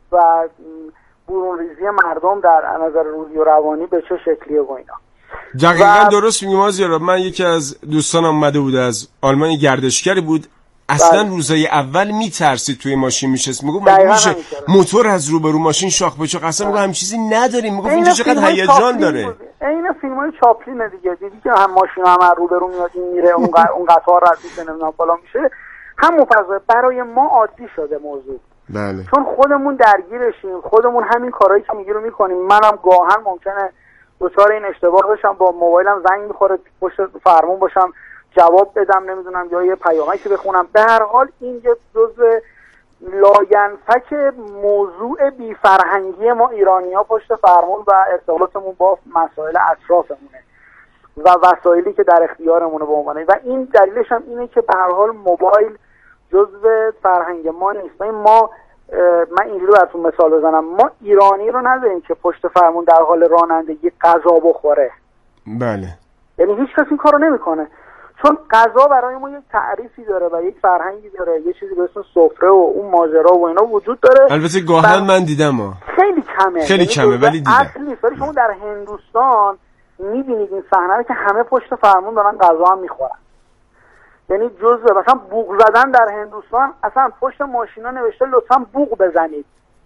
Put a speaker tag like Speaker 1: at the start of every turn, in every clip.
Speaker 1: و برونریزی مردم در نظر روحی و روانی به چه شکلیه و اینا.
Speaker 2: دقیقاً درست میگی مازیار. من یکی از دوستان اومده بود از آلمان، گردشگری بود، اصلا روزای اول میترسید توی ماشین میشست، میگه مگه میشه موتور از روبرو ماشین شاخ به شاخ، اصلا میگه هم چیزی نداریم، میگه اینجا چقدر هیجان داره.
Speaker 1: این فیلمای چاپلین دیگه، دیدی که هم ماشین هم از روبرو میاد این میره اون قطار رد میشه نمیدونم فلان میشه، همون فضا برای ما عادی شده موضوع.
Speaker 2: بله.
Speaker 1: چون خودمون درگیرشیم، خودمون همین کارهایی که میگی رو میکنیم. منم گاهن ممکنه دچار این اشتباه بشم، با موبایلم زنگ میخوره پشت فرمون باشم جواب بدم نمیدونم یا یه پیامکی بخونم. به هر حال این یه جزء لاینفک موضوع بی فرهنگی ما ایرانی‌ها پشت فرمون و ارتباطمون با مسائل اطرافمونه و وسایلی که در اختیارمونه به عنوان، و این دلیلش هم اینه که به هر حال موبایل جزء فرهنگ ما نیست. من اینجوری براتون مثال بزنم، ما ایرانی رو نداریم که پشت فرمون در حال رانندگی غذا بخوره.
Speaker 2: بله.
Speaker 1: یعنی هیچ کس این کارو نمیکنه، چون غذا برای ما یک تعریفی داره و یک فرهنگی داره، یه چیزی به اسم سفره و اون ماجرا و اینا وجود داره.
Speaker 2: البته گاهن من دیدم خیلی کمه ولی دیدم.
Speaker 1: اصل نیست. ولی شما در هندوستان میبینید این صحنه رو که همه پشت فرمون دارن غذا هم میخورن. یعنی جزء مثلا بوق زدن در هندوستان، اصلا پشت ماشینا نوشته لطفا بوق بزنید.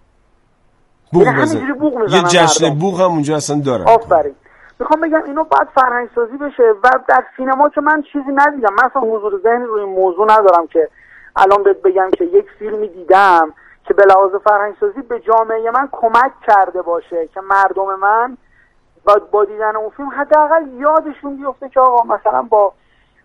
Speaker 2: بوق همینجوری
Speaker 1: بوق میزنن.
Speaker 2: یه جشن بوق هم اونجا اصلا دارن.
Speaker 1: آفرین. میخوام بگم اینو باید فرهنگ سازی بشه و در سینما که من چیزی ندیدم، من اصلا حضور ذهنی روی این موضوع ندارم که الان بهت بگم که یک فیلمی دیدم که به لحاظ فرهنگ سازی به جامعه من کمک کرده باشه که مردم من با دیدن اون فیلم حداقل یادشون بیفته که آقا مثلا با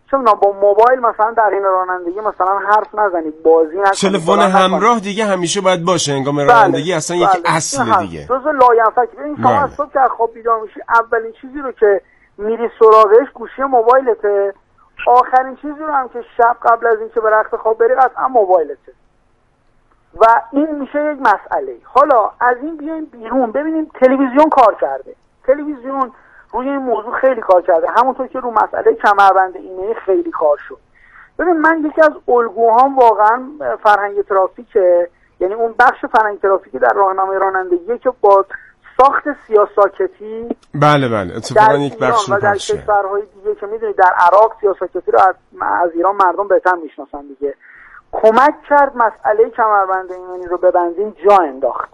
Speaker 1: موبایل مثلا در این رانندگی مثلا حرف نزنید، بازی نکنید.
Speaker 2: تلفن همراه دیگه همیشه باید باشه هنگام رانندگی. اصلا یک اصل دیگه.
Speaker 1: جزء لاینفک. ببین شما از صبح که از خواب بیدار میشی اولین چیزی رو که میری سراغش گوشی موبایلته، آخرین چیزی رو هم که شب قبل از اینکه به رخت خواب بری قطعا موبایلته. و این میشه یک مسئله. حالا از این بیایم بیرون ببینیم تلویزیون کار کرده. تلویزیون روی این موضوع خیلی کار کرده، همونطور که رو مسئله کمربند ایمنی خیلی کار شد. ببین من یکی از الگوهام واقعا فرهنگ ترافیکه، یعنی اون بخش فرهنگ ترافیکی در راهنمای رانندگی که با ساخت سیاساکتی
Speaker 2: بله اتفاقا یک بخش
Speaker 1: و در کشورهای دیگه که میدونید در عراق سیاساکتی رو از ایران مردم بهتر میشناسن دیگه، کمک کرد مسئله کمربند ایمنی رو ببندیم جا انداخت.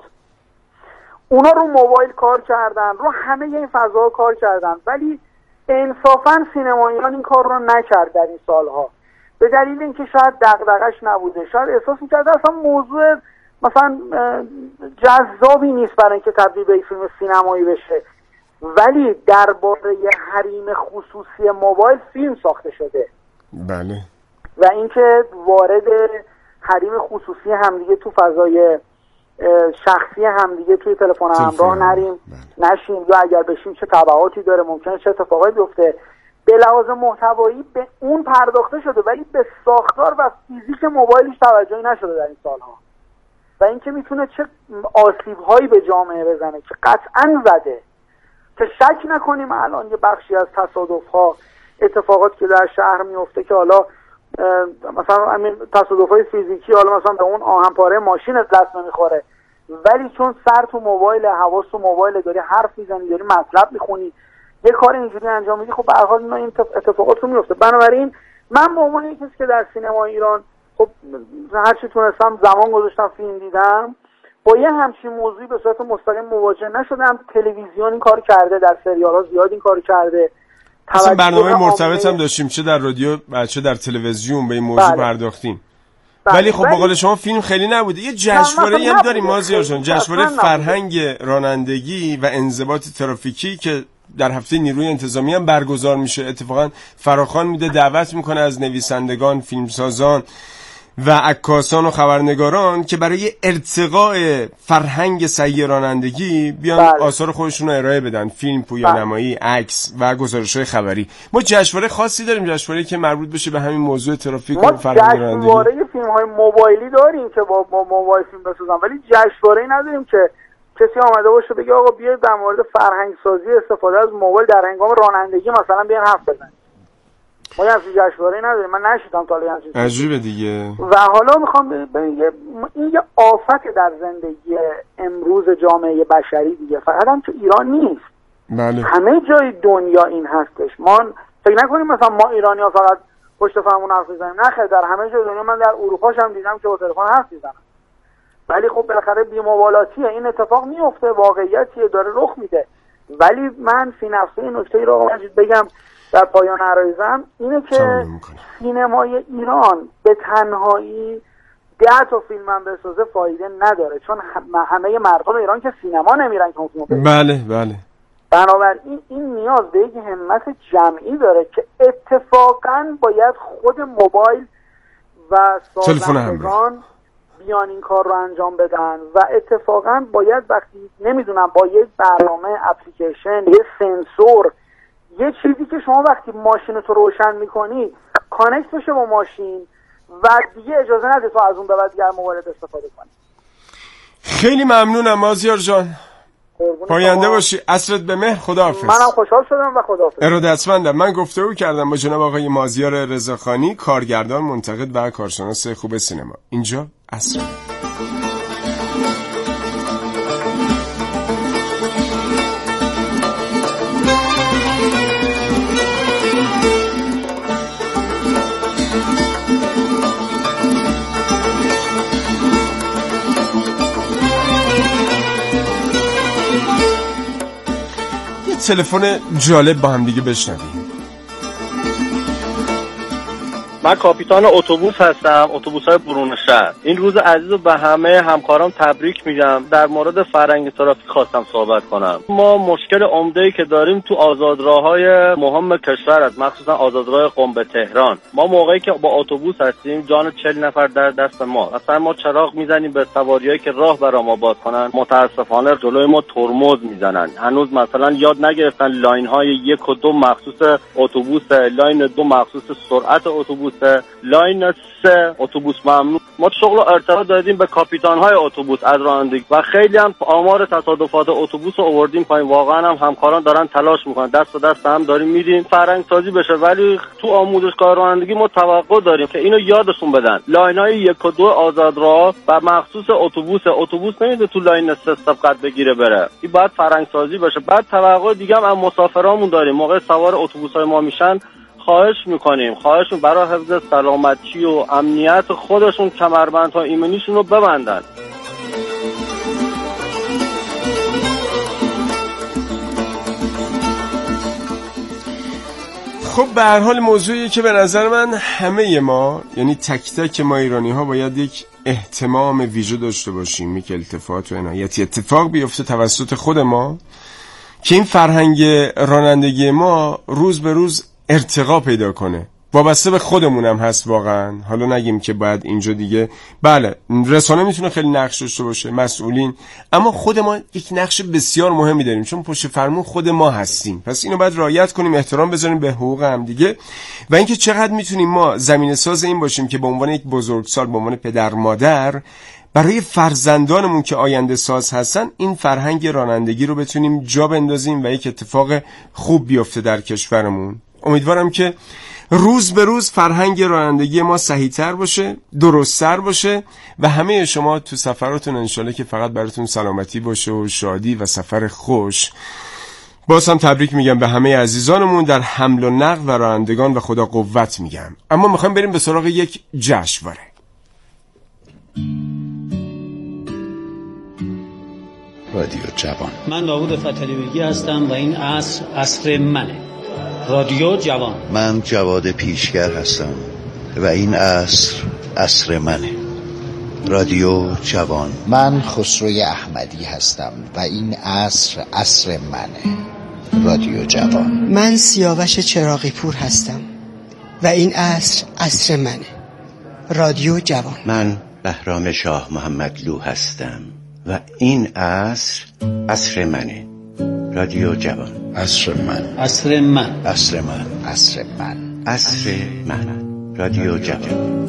Speaker 1: اونا رو موبایل کار کردن، رو همه این فضا کار کردن، ولی انصافاً سینماییان این کار رو نکرد در این سالها، به دلیل اینکه شاید دغدغش نبوده، شاید احساس می‌کرد اصلا موضوع مثلا جذابی نیست برای اینکه تبدیل به فیلم سینمایی بشه. ولی درباره حریم خصوصی موبایل فیلم ساخته شده.
Speaker 2: بله.
Speaker 1: و اینکه وارد حریم خصوصی همدیگه تو فضای شخصی همدیگه توی تلفن همراه نریم، نشیم، یا اگر بشیم چه تبعاتی داره، ممکنه چه اتفاقایی بیفته. به لحاظ محتوایی به اون پرداخته شده، ولی به ساختار و فیزیک موبایلش توجهی نشده در این سالها، و اینکه میتونه چه آسیب‌هایی به جامعه بزنه که قطعاً زده، که شک نکنیم الان یه بخشی از تصادف‌ها، اتفاقات که در شهر میفته که حالا مثلا همین تصادف‌های فیزیکی، حالا مثلا به اون آهن‌پاره ماشین دست نمیخوره، ولی چون سر تو موبایل، حواس تو موبایل، داری حرف میزنی، داری مطلب میخونی، یه کار اینجوری انجام میدی، خب به هر حال این اتفاقات رو میفته. بنابراین من به عنوان یک کسی که در سینما ایران خب هر چی تونستم زمان گذاشتم فیلم دیدم، با یه همچین موضوعی به صورت مستقیم مواجه نشدم. تلویزیون این کار کرده، در سریال‌ها زیاد این کار کرده،
Speaker 2: اصلا برنامه مرتبط هم داشتیم، چه در رادیو چه در تلویزیون به این موضوع پرداختیم. ولی خب به قول شما فیلم خیلی نبوده. یه جشنواره‌ای هم داریم مازیار جان، جشنواره فرهنگ رانندگی و انضباط ترافیکی که در هفته نیروی انتظامی هم برگزار میشه. اتفاقا فراخوان میده، دعوت میکنه از نویسندگان، فیلمسازان و عکاسان و خبرنگاران که برای ارتقاء فرهنگ سعی رانندگی بیان آثار خودشون رو ارائه بدن، فیلم، پویانمایی، عکس و گزارش‌های خبری. ما جشنواره خاصی داریم، جشنواره‌ای که مربوط بشه به همین موضوع ترافیک و فرهنگ رانندگی.
Speaker 1: ما جشنواره فیلم‌های موبایلی داریم که با موبایل فیلم بسازن، ولی جشنواره‌ای نداریم که کسی آمده باشه بگه آقا بیاید در مورد فرهنگ سازی استفاده از موبایل در هنگام رانندگی مثلا بیان حرف بزنید. ما یه جشنواره نداریم، من نشیدم تا الان.
Speaker 2: عجیبه دیگه.
Speaker 1: و حالا میخوام این یه آفت در زندگی امروز جامعه بشری دیگه، فقط هم تو ایران نیست.
Speaker 2: بله.
Speaker 1: همه جای دنیا این هستش. ما فکر نکنیم مثلا ما ایرانی‌ها فقط پشت فرمون حرف میزنیم، نه خیر، در همه جای دنیا. من در اروپا هم دیدم که با تلفن حرف میزنن، ولی خب بالاخره بی‌مبالاتیه، این اتفاق میفته، واقعیتیه، داره رخ میده. ولی من فی نفسه این نکته رو بگم در پایان عرایزم اینه که سینمای ایران به تنهایی 10 تا فیلم هم بسازه فایده نداره، چون همه مردم ایران که سینما نمیرن که فیلمو ببینن.
Speaker 2: بله بله.
Speaker 1: بنابراین این نیاز به یک همت جمعی داره که اتفاقاً باید خود موبایل و سازندگان بیان این کار رو انجام بدن و اتفاقاً باید وقتی نمیدونم با یک برنامه، اپلیکیشن، یه سنسور، یه چیزی که شما وقتی ماشینتو روشن میکنی کانکت بشه با ماشین و دیگه اجازه نده تو از اون به بعد دیگه موبایلت استفاده کنی.
Speaker 2: خیلی ممنونم مازیار جان. پاینده باشی. عصرت به مهر. خداحافظ.
Speaker 1: منم خوشحال شدم و خداحافظ.
Speaker 2: ارادتمندم. من گفتگو کردم با جناب آقای مازیار رضاخانی، کارگردان، منتقد و کارشناس خوب سینما. اینجا عصر. تلفن جالب با هم دیگه بشنویم.
Speaker 3: من کاپیتان اتوبوس هستم، اتوبوس‌های برون شهر. این روز عزیز رو به همه همکارام تبریک میگم. در مورد فرهنگ ترافیک خواستم صحبت کنم. ما مشکل عمده‌ای که داریم تو آزادراه‌های مهم کشور است، مخصوصا آزادراه قم به تهران. ما موقعی که با اتوبوس هستیم جان 40 نفر در دست ما. مثلا ما چراغ میزنیم به سواریایی که راه برای ما باز کنن، متاسفانه جلوی ما ترمز میزنن. هنوز مثلا یاد نگرفتن لاین‌های 1 و 2 مخصوص اتوبوس، لاین 2 مخصوص سرعت اتوبوس، لاین 3 اتوبوس ممنوع. ما شغل و ارتباط دادیم به کاپیتان‌های اتوبوس از رانندگی و خیلی هم آمار تصادفات اتوبوس رو آوردیم پایین. واقعا هم همکاران دارن تلاش میکنن، دست به دست هم داریم میدیم فرهنگ سازی بشه، ولی تو آموزشگاه رانندگی ما توقع داریم که اینو یادشون بدن. لاین‌های 1 و 2 آزادراه و مخصوص اتوبوس نمیده تو لاین 3 سبقت بگیره بره. این باید فرهنگ سازی بشه. بعد توقع دیگه هم مسافرامون داریم، موقع سوار اتوبوس‌های ما میشن خواهش میکنیم برای حفظ سلامتی و امنیت خودشون کمربندها ایمنیشون رو ببندن.
Speaker 2: خب به هر حال موضوعی که به نظر من همه ما، یعنی تک تک ما ایرانی ها باید یک اهتمام ویژه داشته باشیم، یک التفات و عنایتی اتفاق بیفته توسط خود ما که این فرهنگ رانندگی ما روز به روز ارتقا پیدا کنه. وابسته به خودمونم هست واقعا. حالا نگیم که باید اینجا دیگه، بله رسانه میتونه خیلی نقش داشته باشه، مسئولین، اما خود ما یک نقش بسیار مهمی داریم چون پشت فرمون خود ما هستیم. پس اینو باید رعایت کنیم، احترام بذاریم به حقوق هم دیگه و اینکه چقدر میتونیم ما زمینه ساز این باشیم که به عنوان یک بزرگسال، به عنوان پدر مادر، برای فرزندانمون که آینده ساز هستن این فرهنگ رانندگی رو بتونیم جا بندازیم و یک اتفاق خوب بیفته در کشورمون. امیدوارم که روز به روز فرهنگ رانندگی ما صحیح‌تر باشه، درست‌تر باشه و همه شما تو سفراتون انشالله که فقط براتون سلامتی باشه و شادی و سفر خوش. باز هم تبریک میگم به همه عزیزانمون در حمل و نقل و رانندگان و خدا قوت میگم. اما میخوایم بریم به سراغ یک جشنواره.
Speaker 4: رادیو جوان.
Speaker 5: من داوود فتحعلی بیگی هستم و این عصر منه. رادیو جوان.
Speaker 4: من جواد پیشگر هستم و این عصر منه. رادیو جوان.
Speaker 6: من خسروی احمدی هستم و این عصر منه. رادیو جوان.
Speaker 7: من سیاوش چراغی پور هستم و این عصر منه. رادیو جوان.
Speaker 8: من بهرام شاه محمدلو هستم و این عصر منه. رادیو جوان.
Speaker 4: عصر من.
Speaker 5: عصر من.
Speaker 4: عصر من.
Speaker 6: عصر من.
Speaker 8: عصر من. رادیو جوان.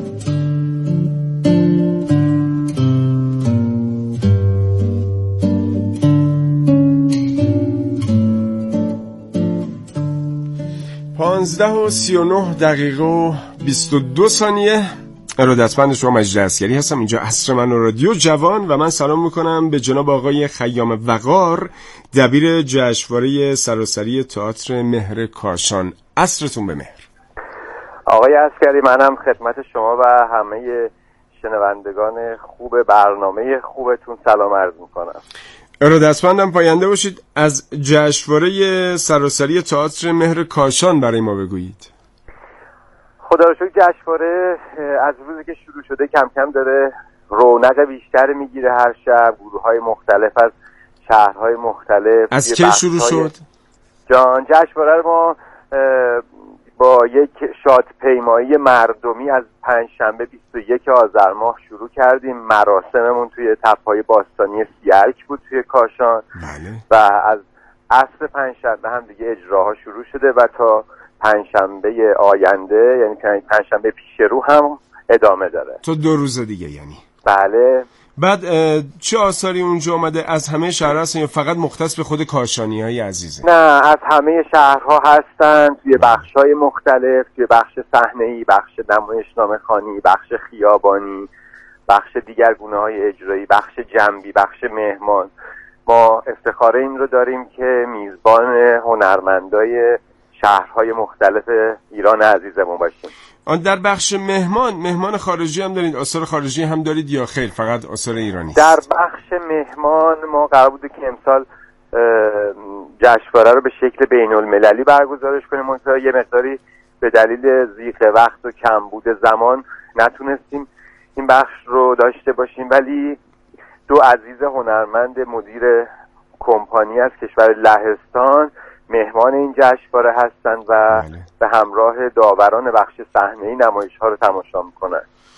Speaker 2: 11:39:22 ارادتمند شما مجید عسگری هستم. اینجا عصر من رادیو جوان و من سلام میکنم به جناب آقای خیام وقار، دبیر جشنواره سراسری تئاتر مهر کاشان. عصرتون به مهر.
Speaker 9: آقای عسگری، منم خدمت شما و همه شنوندگان خوب برنامه خوبتون سلام عرض میکنم.
Speaker 2: ارادتمندم، پاینده باشید. از جشنواره سراسری تئاتر مهر کاشان برای ما بگویید.
Speaker 9: خدا رو شکر جشنواره از روزی که شروع شده کم کم داره رونق بیشتر میگیره. هر شب گروه‌های مختلف از شهرهای مختلف.
Speaker 2: از کی شروع شد؟
Speaker 9: جشنواره ما با یک شادپیمایی مردمی از پنجشنبه 21 آذر ماه شروع کردیم. مراسممون توی تپه‌های باستانی سیرک بود توی کاشان.
Speaker 2: بله.
Speaker 9: و از عصر پنجشنبه هم دیگه اجراها شروع شده و تا پنجشنبه آینده، یعنی پنجشنبه پیش رو هم ادامه داره.
Speaker 2: تو 2 روز دیگه یعنی؟
Speaker 9: بله.
Speaker 2: بعد چه آثاری اونجا اومده؟ از همه شهرها هستن یا فقط مختص به خود کاشانی‌های عزیزه؟
Speaker 9: نه، از همه شهرها هستن، توی بخش‌های مختلف، توی بخش صحنه‌ای، بخش نمایشنامه‌خوانی، بخش خیابانی، بخش دیگرگونه‌های اجرایی، بخش جنبی، بخش مهمان. ما افتخار این رو داریم که میزبان هنرمندای شهرهای مختلف ایران عزیزمون باشیم.
Speaker 2: در بخش مهمان خارجی هم دارید؟ آثار خارجی هم دارید یا خیر فقط آثار ایرانی است؟
Speaker 9: در بخش مهمان ما قرار بوده که امسال جشنواره رو به شکل بین‌المللی برگزارش کنیم، منتها یه مقداری به دلیل ضیق وقت و کمبود زمان نتونستیم این بخش رو داشته باشیم، ولی 2 عزیز هنرمند مدیر کمپانی از کشور لهستان مهمان این جشنواره هستند و به همراه داوران بخش صحنه‌ای نمایش‌ها رو تماشا می‌کنن.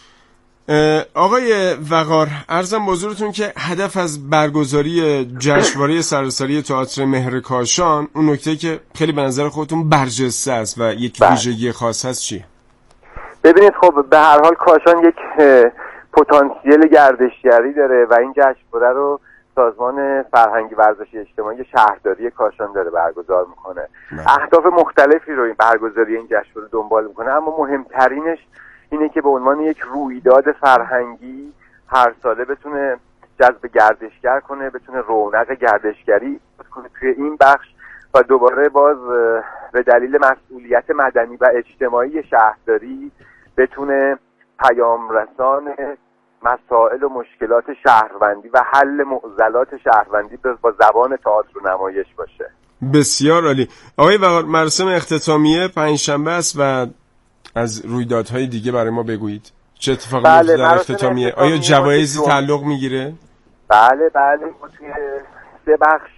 Speaker 2: آقای وقار، عرضم حضورتون که هدف از برگزاری جشنواره سراسری تئاتر مهر کاشان، اون نکته که خیلی به نظر خودتون برجسته است و یک ویژگی خاص هست چیه؟
Speaker 9: ببینید، خب به هر حال کاشان یک پتانسیل گردشگری داره و این جشنواره رو سازمان فرهنگی ورزشی اجتماعی شهرداری کاشان داره برگزار میکنه. اهداف مختلفی رو این برگزاری این جشنواره دنبال میکنه، اما مهمترینش اینه که به عنوان یک رویداد فرهنگی هر ساله بتونه جذب گردشگر کنه، بتونه رونق گردشگری کنه توی این بخش و دوباره باز به دلیل مسئولیت مدنی و اجتماعی شهرداری بتونه پیام رسان مسائل و مشکلات شهروندی و حل معضلات شهروندی با زبان تئاتر و نمایش باشه.
Speaker 2: بسیار عالی. آقای وقار، مراسم اختتامیه پنجشنبه است و از رویدادهای دیگه برای ما بگویید. چه اتفاقی میفته در اختتامیه؟ آیا جوایزی تعلق میگیره؟
Speaker 9: بله، ما توی 3 بخش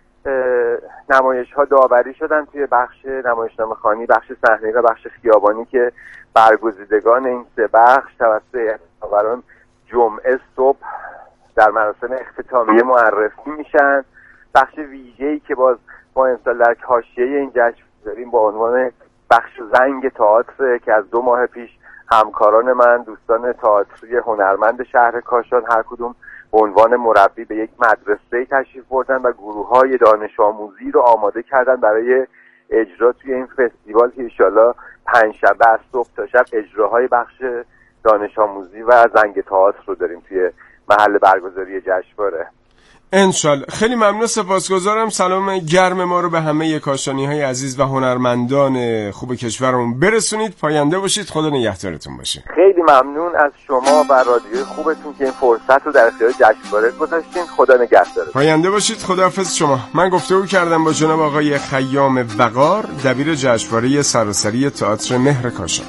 Speaker 9: نمایش‌ها داوری شدن، توی بخش نمایشنامه‌خوانی، بخش صحنه‌ای و بخش خیابانی که برگزیدگان این 3 بخش توسط داوران جمعه صبح در مراسم اختتامیه معرفی میشن. بخش ویژه‌ای که باز ما امسال در حاشیه این جشن داریم با عنوان بخش زنگ تئاتر که از 2 ماه پیش همکاران من، دوستان تئاتری هنرمند شهر کاشان، هر کدوم به عنوان مربی به یک مدرسه تشریف بردن و گروه‌های دانش آموزی رو آماده کردن برای اجرا توی این فستیوال که انشالله پنجشنبه از صبح تا شب اجراهای بخش دانش آموزی و زنگ تئاتر رو داریم توی محل برگزاری جشنواره.
Speaker 2: انشالله. خیلی ممنون، سپاسگزارم. سلام گرم ما رو به همه کاشانی‌های عزیز و هنرمندان خوب کشورمون برسونید. پاینده باشید. خدا نگهدارتون باشه.
Speaker 9: خیلی ممنون از شما و رادیوی خوبتون که این فرصت رو در اختیار جشنواره گذاشتین. خدا نگهدارتون.
Speaker 2: پاینده باشید. خداحافظ شما. من گفتگو کردم با جناب آقای خیام وقار، دبیر جشنواره سراسری تئاتر مهر کاشان.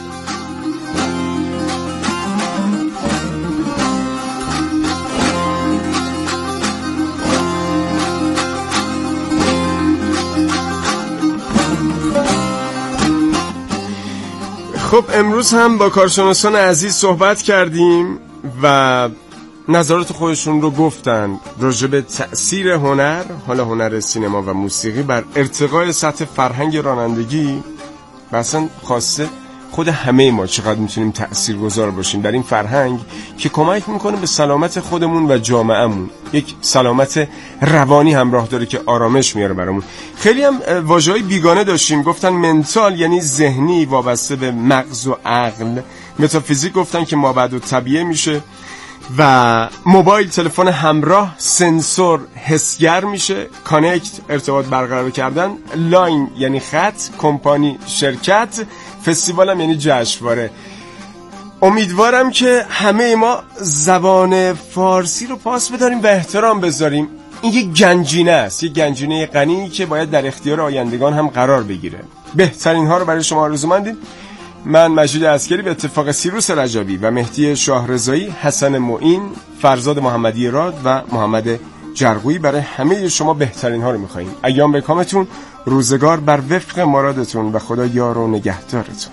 Speaker 2: خب امروز هم با کارشناسان عزیز صحبت کردیم و نظرات خودشون رو گفتن راجع به تأثیر هنر، حالا هنر سینما و موسیقی، بر ارتقای سطح فرهنگ رانندگی و اصلا خواسته خود همه ما چقدر میتونیم تأثیرگذار باشیم در این فرهنگ که کمک میکنه به سلامت خودمون و جامعهمون. یک سلامت روانی همراه داره که آرامش میاره برامون. خیلی هم واژه‌های بیگانه داشتیم، گفتن منتال یعنی ذهنی وابسته به مغز و عقل، متافیزیک گفتن که مابعد و طبیعه میشه، و موبایل تلفن همراه، سنسور حسگر میشه، کانکت ارتباط برقرار کردن، لاین یعنی خط، کمپانی شرکت، فستیوال هم یعنی جشنواره. امیدوارم که همه ما زبان فارسی رو پاس بداریم و احترام بذاریم. این یک گنجینه است، یک گنجینه غنی که باید در اختیار آیندگان هم قرار بگیره. بهترین ها رو برای شما آرزومندیم. من مجید عسکری به اتفاق سیروس رجبی و مهدی شاهرضایی، حسن معین، فرزاد محمدی راد و محمد جرقویی برای همه شما بهترین ها رو می‌خوایم. ایام به کامتون، روزگار بر وفق مرادتون و خدا یار و نگهدارتون.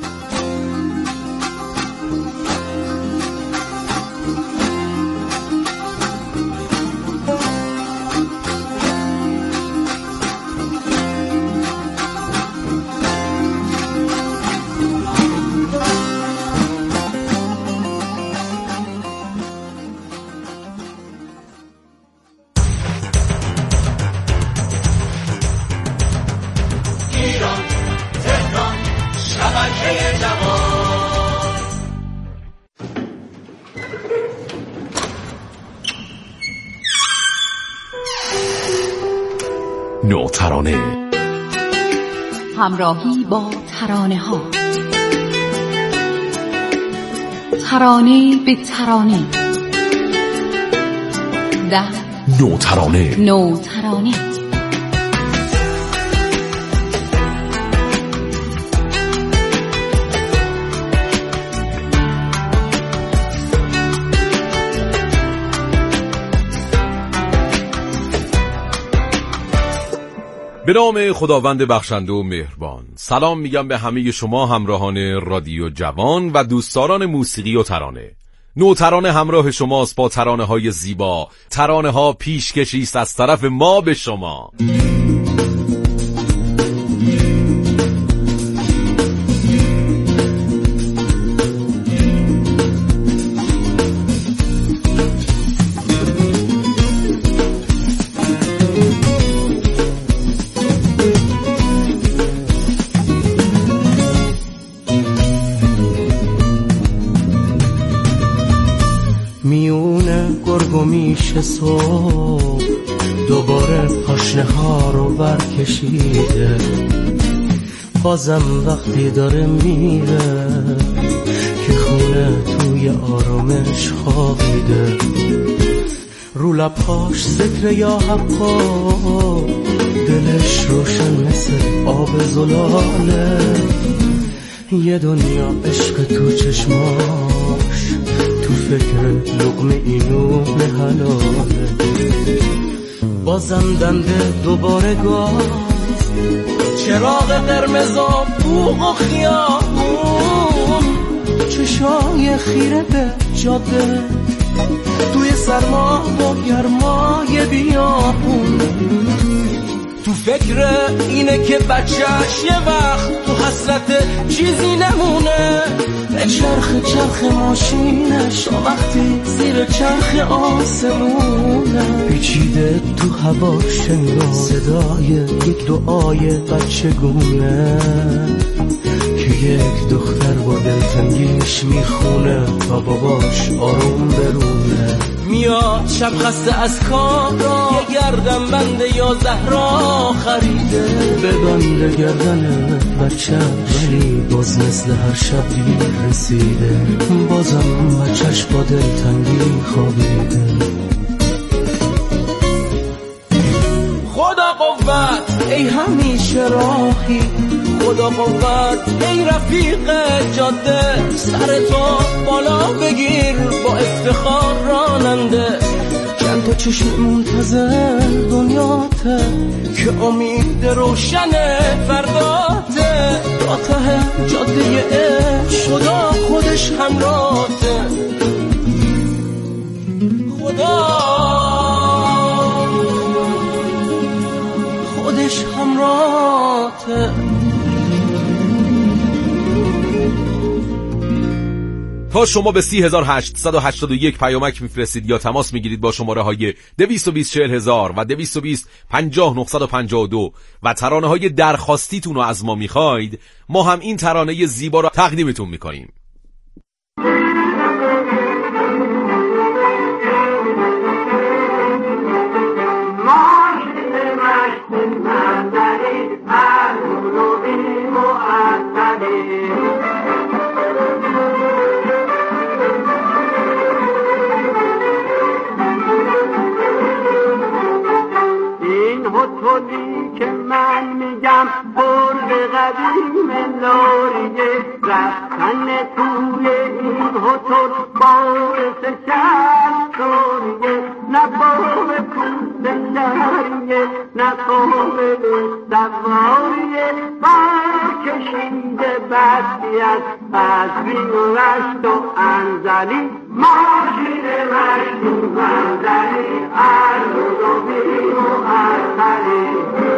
Speaker 10: نوترانه،
Speaker 11: همراهی با ترانه ها، ترانه به ترانه،
Speaker 10: نوترانه. به نام خداوند بخشنده و مهربان. سلام میگم به همه شما همراهان رادیو جوان و دوستداران موسیقی و ترانه. نوترانه همراه شماست با ترانه های زیبا. ترانه ها پیشکشی است از طرف ما به شما.
Speaker 12: میشه صبح دوباره پاشنه ها رو برکشیده، بازم وقتی داره میره که خونه توی آرامش خوابیده، رو لبهاش ذکر یا حقا، دلش روشن مثل آب زلاله، یه دنیا عشق تو چشماش، تو فکر لقمه اینونه حلاله، بازم دنده دوباره گاز، چراغ قرمز و بوق و خیابون، چشای خیره به جاده، توی سرما و گرمای بیابون، تو فکر اینه که بچهش یه وقت تو حسرت چیزی نمونه، به چرخ ماشینش وقتی زیر چرخ آسمونه، پیچیده تو هوا شنگا صدای یک دعای بچگونه، که یک دختر با دلتنگیش میخونه تا باباش آروم برونه، میاد شب خسته از کار را یه گردن بنده یا زهرا خریده، ببنده گردن بچه ولی باز مثل هر شب دیر رسیده، بازم بچهش با دلتنگی خوابیده. خدا قوت ای همیشه راهی، خدا قوت ای رفیق جاده، سرتو بالا بگیر با افتخار راننده، چند تا چشم منتظر دنیاته که امید روشن فرداته، تا ته جاده عشق خدا خودش همراهته، خدا خودش همراهته.
Speaker 10: تا شما به 30881 پیامک میفرستید یا تماس میگیرید با شماره های 220 40000 و 220 50 952 و ترانه های درخواستیتون رو از ما میخواید، ما هم این ترانه زیبا رو تقدیمتون میکنیم.
Speaker 13: هتلی که من میگم برد قدیم لاریه، رفتن توی این هتل باعث شرطوریه، نه باب پوست شهریه نه قابل سواریه، برکشیده بدی از بین و رشت و انزلی، ماشین رشت و منزلی، ارز و بین و ارزلی.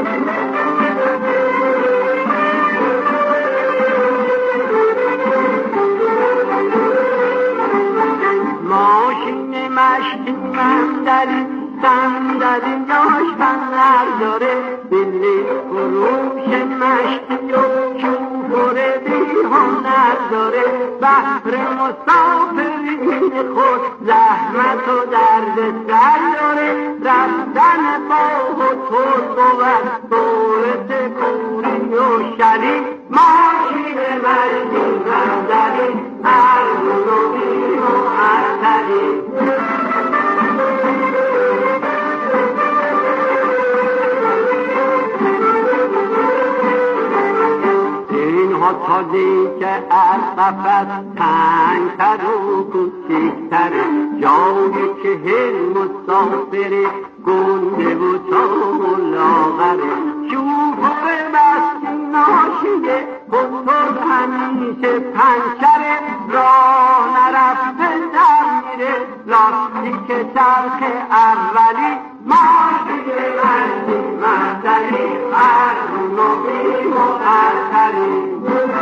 Speaker 13: ماشین مشتی مندلی، صندلیاش فنر داره، بلی فروش مشتی و شوفر بی هنر داره، بحر مسافرین خود زحمت و درد سر داره، رفتن با هتل بود باعث کوری و شلی، ماشین مشتی مندلی، ارز و بی و ارزلی. هتلی که از قفس تنگتر و کوچیک‌تره، جایی که هر مسافر گنده و چام و لاغره، شوفر مستی ناشیه، هتل همیشه پنچره، راه نرفته در میره، لاستیک چرخ اولی، ماشین مستی مندلی، ارزون و بیم و ارزلی.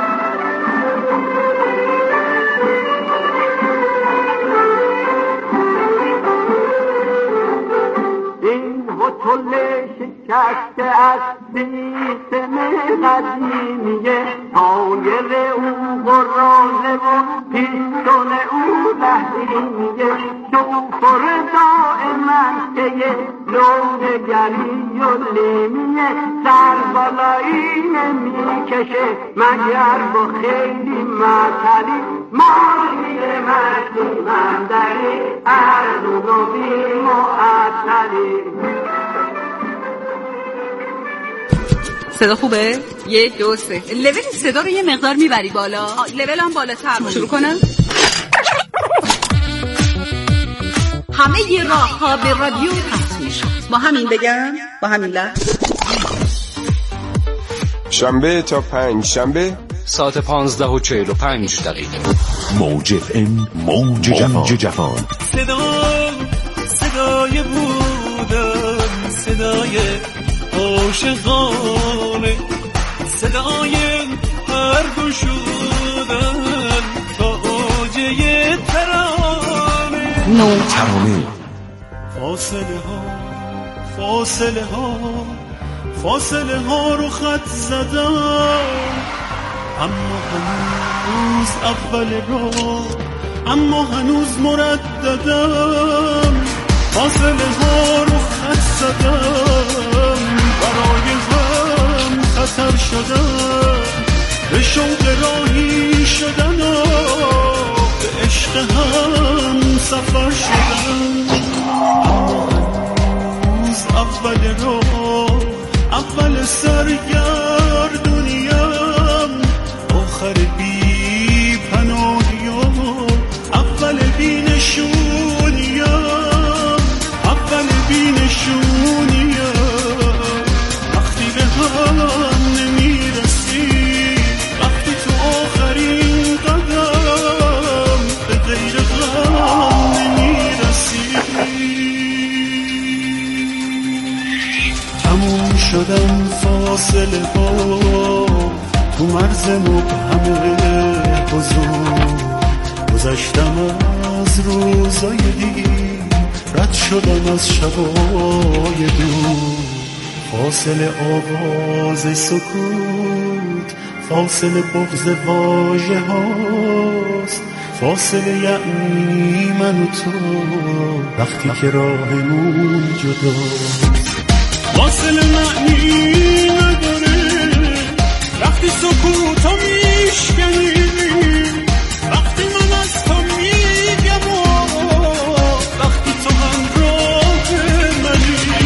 Speaker 13: این هتل شکسته از سیستم قدیمیه، تایر او قرازه و پیستون او لحظیمیه، شوفر دائما که لونگری و لیمیه، سر بالایی نمیکشه مگر با خیلی مثلی، ماشین مشتی مندلی، ارزون و بیم و ارزلی.
Speaker 14: صدا خوبه؟ 1 2 3 لول صدا رو یه مقدار میبری بالا. لول هم بالاتر. شروع کنم. همه ی راه ها به رادیو ختم میشه. با همین بگم، با همین لحظه.
Speaker 2: شنبه تا 5 شنبه
Speaker 15: ساعت 15:45
Speaker 10: موج FM، موج جوان.
Speaker 12: صدای بودن، صدای عاشقانه، صدای هر گشودن تا اوجه ترانه.
Speaker 10: ترانه.
Speaker 12: فاصله ها رو خط زدم، اما هنوز اول راه، اما هنوز مرددم. فاصله ها رو خط زدم، برای هم خطر شدم، به شوق راهی شدن و به عشق هم سفر شدم. اما هنوز اول راه، اول سرگردونیم، آخر بی پناهیم، اول بی نشونیم، اول بی نشونیم. وقتی به هم نمیرسی، وقتی تو آخرین قدم به غیر غم نمیرسی. تموم شدن فاصله ها تو مرز مبهم گذشتم از روزای دیر، رد شدم از شبای دور. فاصله آواز سکوت، فاصله بغض واژه هاست، فاصله یعنی من و تو وقتی که راهمون جداست. فاصله معنی نداره وقتی سکوتا میشکنی، وقتی من از تو میگم و وقتی تو همراه منی.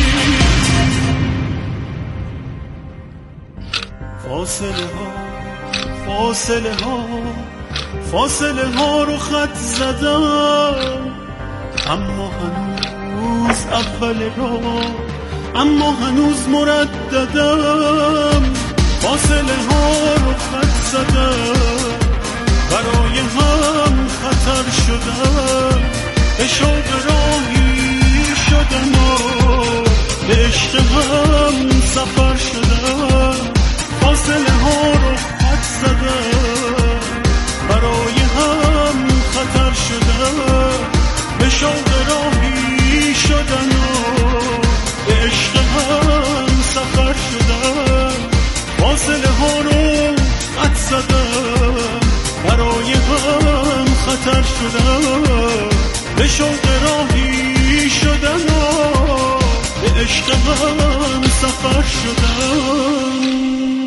Speaker 12: فاصله ها رو خط زدم، اما هنوز اول راه، اما هنوز مرددم. فاصله ها رو خط زدم، برای هم خطر شدم، به شوق راهی شدم و به عشق هم سفر شدم. فاصله ها رو خط زدم، برای هم خطر شدم، به شوق راهی شدم و به عشق هم سفر شدم. فاصله ها رو خط زدم، برای هم خطر شدم، به شوق راهی شدم و به عشق هم سفر شدم.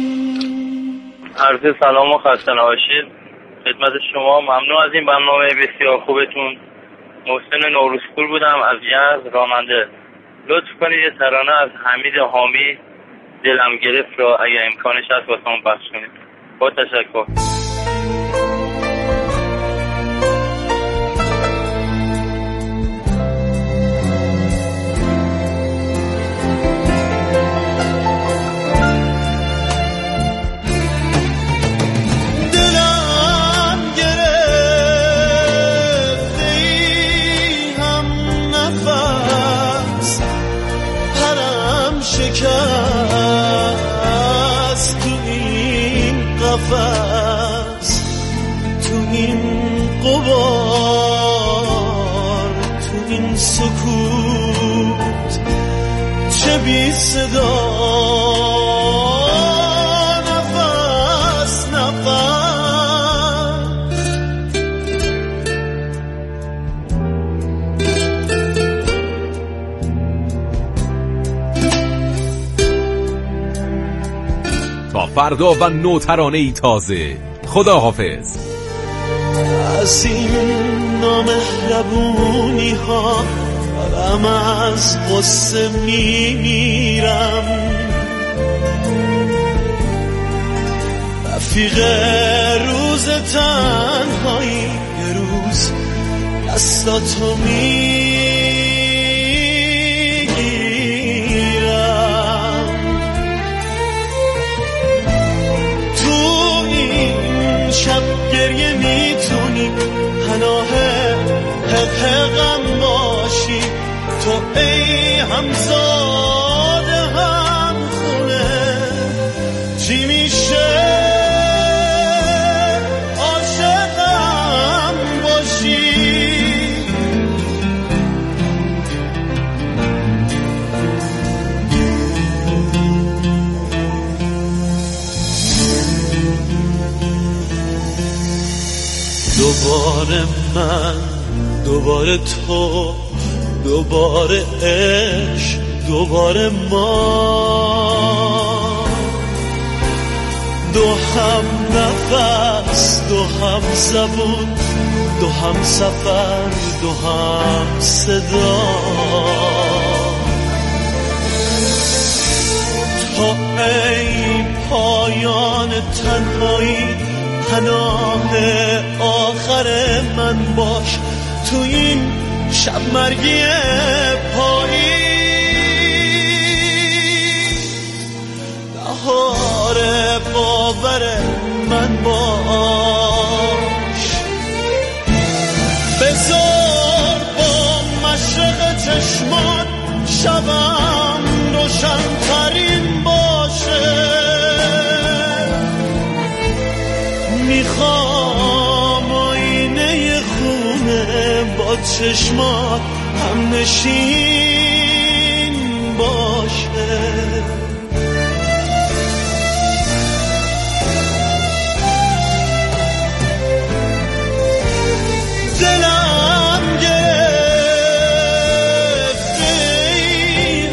Speaker 3: عرض سلام و خسته نباشید خدمت شما. ممنون از این برنامه بسیار خوبتون. محسن نوروزپور بودم از یزد راننده. لطف کنید یه ترانه از حمید حامی دلم گرفت را اگه امکانش هست واسمون پخش کنید. با تشکر.
Speaker 12: تو این غبار، تو این سکوت، چه بی صدا نفس
Speaker 10: تا فردا و نوترانه ای تازه. خدا حافظ.
Speaker 12: از این نامهربونی ها دارم از غصه میمیرم. رفیق روز تنهایی یه روز دستاتو میگیرم. تو این شب گریه میتونی پناه حقم باشی. تو ای همزاده هم خونه چی میشه عاشقم باشی. دوباره من، دوباره تو، دوباره عشق، دوباره ما، دو هم نفس، دو هم زبون، دو هم سفر، دو هم صدا. تو ای پایان تنهایی پناه آخر من باش. تو این شب مرگی پاییز بهار باور من باش. بذار با مشرق چشمان شبم روشن ترین باشه. میخوام آینه چشمات هم نشین